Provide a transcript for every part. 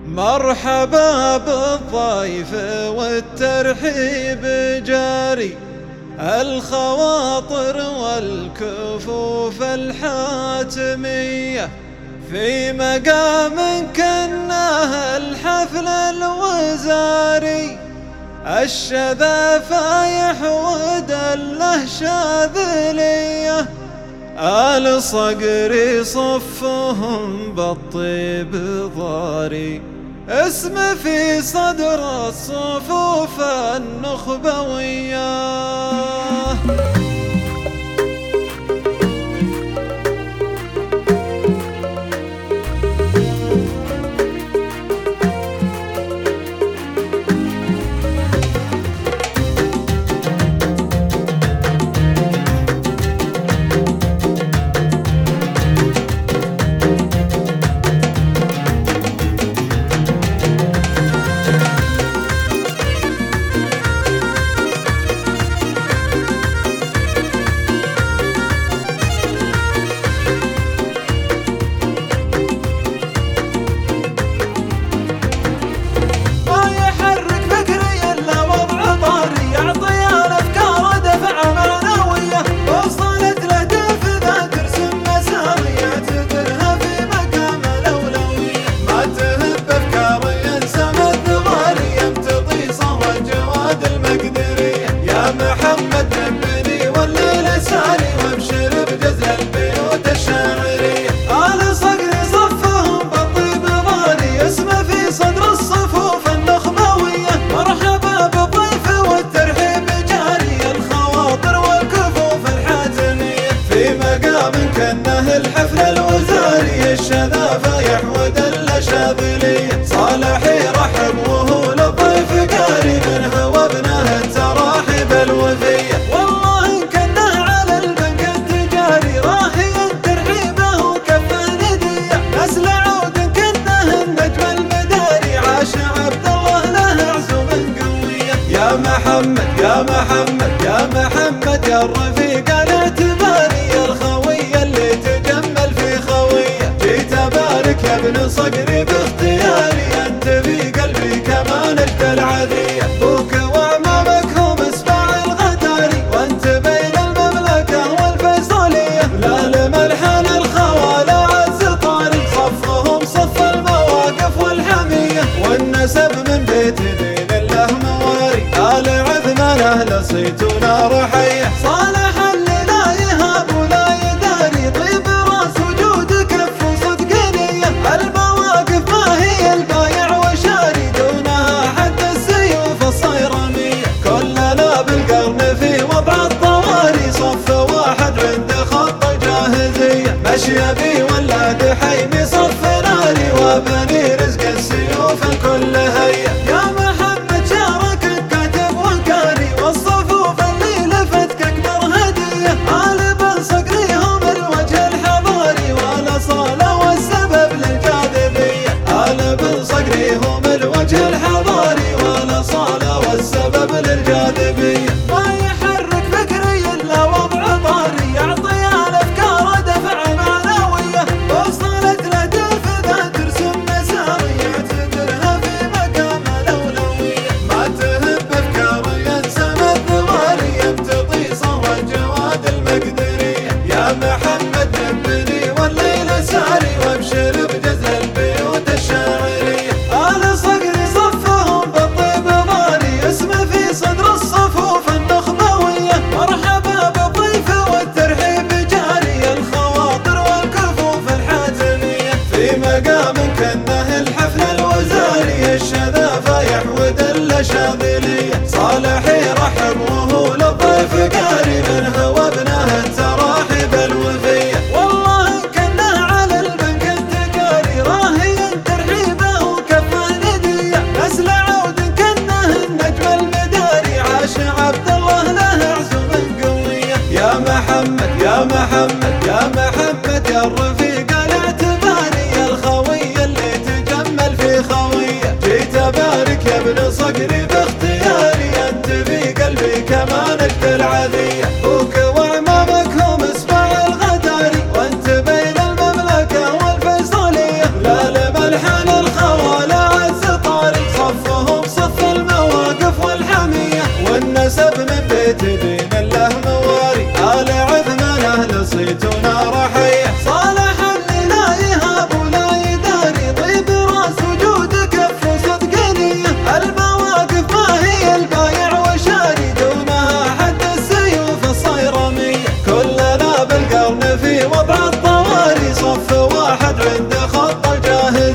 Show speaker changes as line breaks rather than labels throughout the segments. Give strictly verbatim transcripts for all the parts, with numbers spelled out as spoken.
مرحبا بالضيف والترحيب جاري، الخواطر والكفوف الحاتمية في مقام كناه الحفل الوزاري. الشذا فايح ودله شاذلية، آل صقري صفهم بالطيب ضاري. اسم في صدر الصفوف النخبوية. كنه الحفل الوزاري، الشذا فايح ودله شاذلية. صالحي رحب وهو للضيف قاري، من هو ابنه التراحب الوفية. والله إن كنه على البنك التجاري، راهيا ترحيبه وكفه ندية. نسل عود كنه النجم المداري، عاش عبد الله له عزوم قوية. يا محمد يا محمد يا محمد يا الرفيق الاعتباري، الخوي اللي تجمل في خوية. جيت ابارك يا ابن صقري باختياري، انت في قلبي كما نجد العذية. ابوك وعمامك هم اسباع الغداري، وانت بين المملكة والفيصلية. لا لملحن الخوال عز طاري، صفهم صف المواقف والحمية. والنسب من بيت دين الله مواري، آل عثمان اهل صيت ونار حية. صالح اللي لا يهاب ولا يداري، طيب راس وجود كف وصدق نية. المواقف ما هي البايع وشاري، دونها حد السيوف الصيرمية. كلنا بالقرن في وضع الطواري، صف واحد عند خط الجاهزية. مشي بي ولاد حيمي صف ناري، وبني رزق السيوف الكل هيا. يا محمد شارك الكاتب والقاري، والصفوف اللي لفتك اكبر هدية. آل بن صقري هم الوجه الحضاري، والاصالة والسبب للجاذبية. آل بن صقري هم الوجه الحضاري، والاصالة والسبب للجاذبية. ما يحرك فكري الا وضع طاري، يعطي الافكار دفع معنوية. وصلت له تنفذ ترسم مساري، يعتبرها في مقام الاولوية. ما تهب افكار ينسم الثواري، يمتطي صهو الجواد المقدرية. يا محمد نبني والليل ساري، وابشر بجزء البيوت الشاعرية. آل صقري صفهم بالطيب ضاري، اسمه في صدر الصفوف النخبوية. مرحبا بالضيف والترحيب جاري، الخواطر والكفوف الحاتمية في مقام كنه الحفل الوزاري. الشذا فايح ودله شاذلية، صالحي رحب وهو للضيف قاري، من هو ابنه التراحب الوفية. والله إن كنه على البنك التجاري، راهيا ترحيبه وكفه ندية. نسل عود كنه النجم المداري، عاش عبد الله له عزوم قوية. يا محمد يا محمد يا محمد يا الرفيق الاعتباري، الخوي اللي تجمل في خوية. جيت ابارك يا ابن صقري باختياري،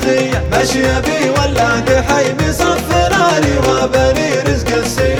التضحية، مشي بي ولاد حي بصف ناري وبني رزق السيارة.